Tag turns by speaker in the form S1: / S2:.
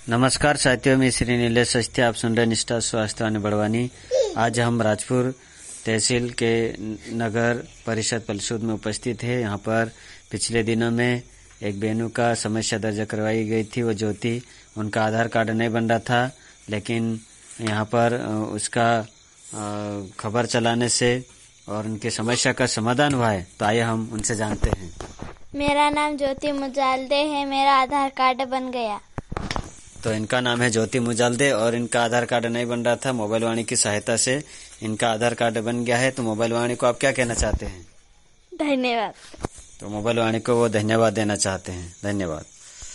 S1: नमस्कार साथियों, मैं श्री नीलेश सस्ती, आप सुन रहे निष्ठा स्वास्थ्य वाणी बड़वानी। आज हम राजपुर तहसील के नगर परिषद पलसूद में उपस्थित है। यहाँ पर पिछले दिनों में एक बहनों का समस्या दर्ज करवाई गई थी। वो ज्योति, उनका आधार कार्ड नहीं बन रहा था, लेकिन यहाँ पर उसका खबर चलाने से और उनकी समस्या का समाधान हुआ है। तो आइए हम उनसे जानते हैं।
S2: मेरा नाम ज्योति मुजालदे है। मेरा आधार कार्ड बन गया।
S1: तो इनका नाम है ज्योति मुजालदे और इनका आधार कार्ड नहीं बन रहा था। मोबाइल वाणी की सहायता से इनका आधार कार्ड बन गया है। तो मोबाइल वाणी को आप क्या कहना चाहते हैं?
S2: धन्यवाद।
S1: तो मोबाइल वाणी को वो धन्यवाद देना चाहते हैं। धन्यवाद।